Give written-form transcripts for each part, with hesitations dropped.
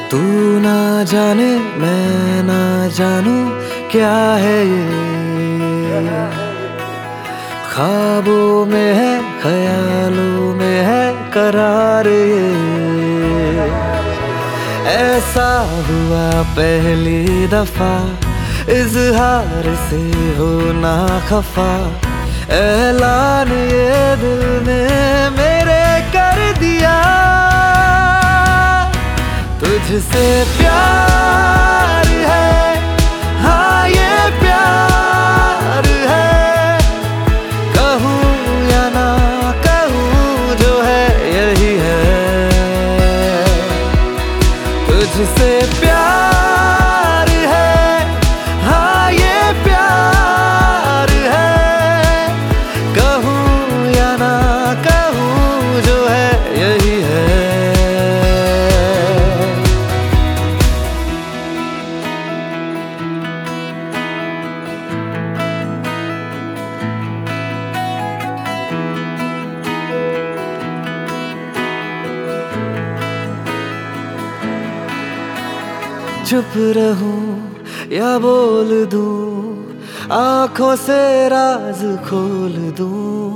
तू ना जाने मैं ना जानूं क्या है ये, ख्वाबों में है ख्यालों में है करार ये। ऐसा हुआ पहली दफा इजहार से होना खफा, ऐलान ये दिल ने मेरे कर दिया। तुझसे प्यार है, हाँ ये प्यार है, कहूँ या ना कहूँ जो है यही है। तुझसे प्यार है, हाँ ये प्यार है, कहूँ या ना कहूँ जो है यही है। चुप रहूं या बोल दूं, आंखों से राज खोल दूं,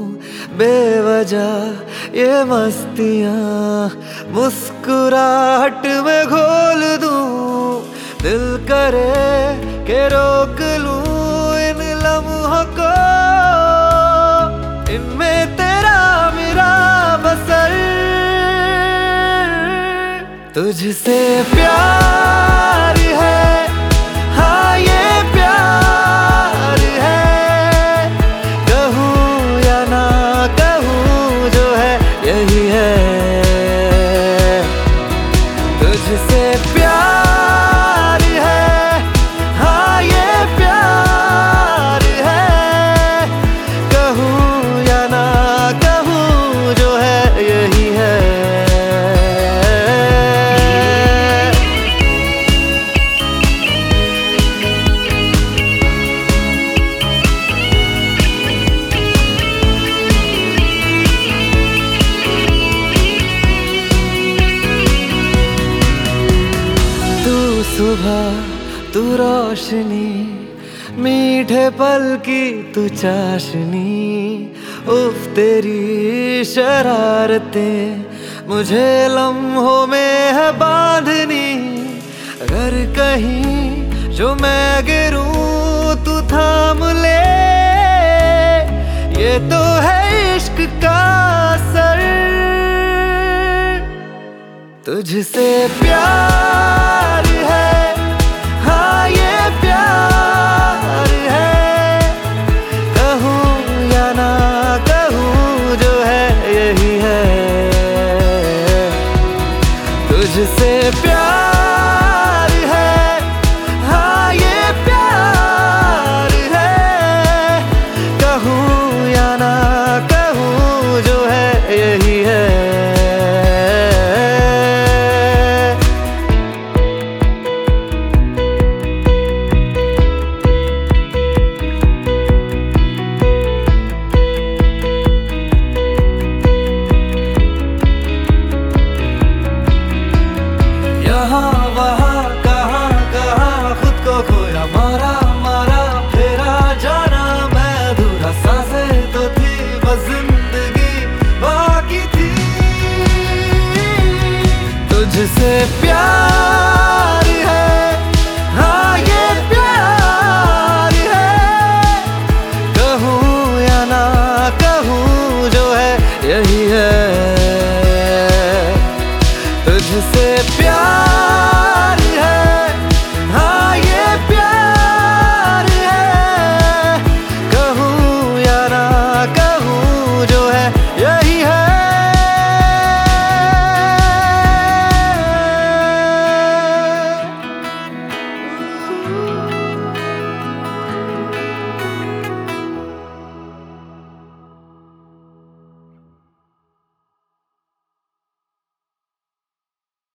बेवजह ये मस्तियां मुस्कुराहट में घोल दूं। दिल करे के रोक लूं इन लम्हों को, इनमें तेरा मेरा बसर। तुझसे प्यार है, हाँ ये प्यार है, कहूँ या ना कहूँ जो है यही है। तुझसे प्यार है, हाँ ये प्यार है, कहूँ या ना कहूँ जो है यही है। सुबह तू रोशनी, मीठे पल की तू चाशनी, उफ तेरी शरारतें मुझे लम्हों में है बांधनी। अगर कहीं जो मैं गिरूं तू थाम ले, ये तो है इश्क का असर। तुझसे प्यार